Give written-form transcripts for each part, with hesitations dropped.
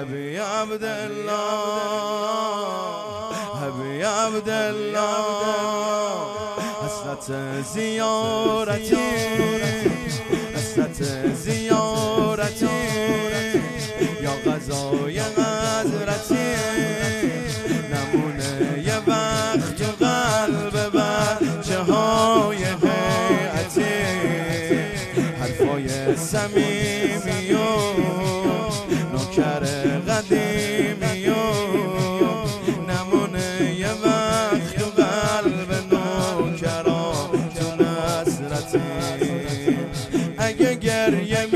ابی عبدالله ابی عبدالله حسرت زیارتی حسرت زیارتی یا غذای حضرتی نمونه یه وقت تو قلب بچه های هیئتی حرفای صمیمی و نوکر قدیمی و نمونه یه وقت تو قلب نوکران تو نصرتی اگه گریه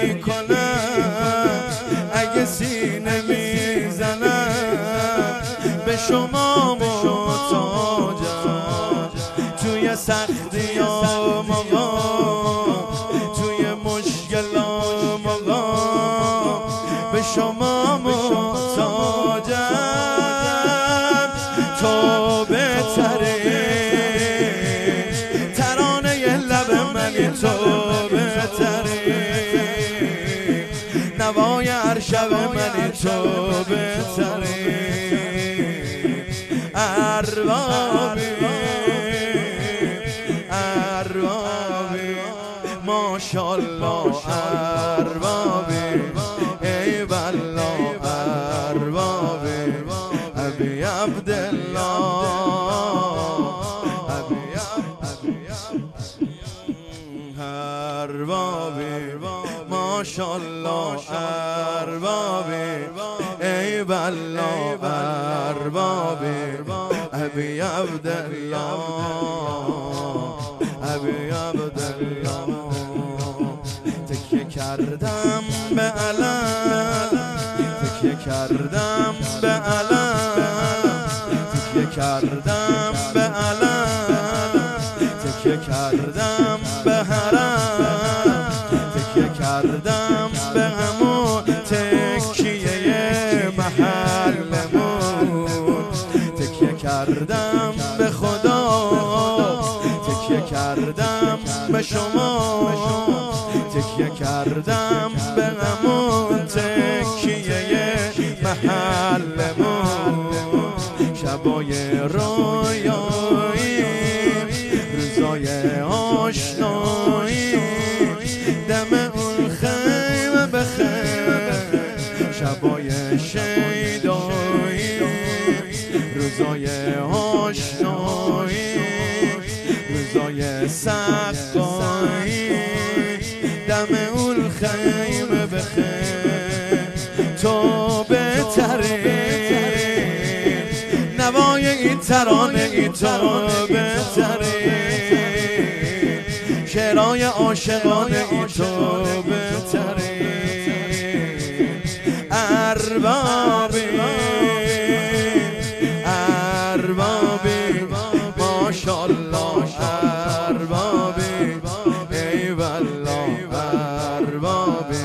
میکنم اگه سینه میزنم به شما محتاجم توی سختی ها مقام توی مشکلات مقام به شما محتاجم تو بهتری ترانه لب منی تو بهتری نوای هر شب منی تو بهتری اربابی اربابی ماشاءالله اربابی ای والله اربابی ابی عبدالله اربابی ماشاءالله اربابی ای والله اربابی ابی عبدالله ابی عبدالله تکیه کردم به علم تکیه کردم به علم تکیه کردم به علم تکیه کردم به حرم تکیه کردم به همون تکیه محلمون تکیه کردم به خدا تکیه کردم به شما تکیه کردم به همون تکیه محلمون شبای رویایی روزای آشنایی دم اون خیمه به خیمه شبای شیدایی روزای آشنایی روزای سقایی دم اون خیمه به خیمه تو بهتری نوای این ترانه ای تو بهتری شعرهای عاشقانه ای تو بهتری اربابی اربابی ماشاءالله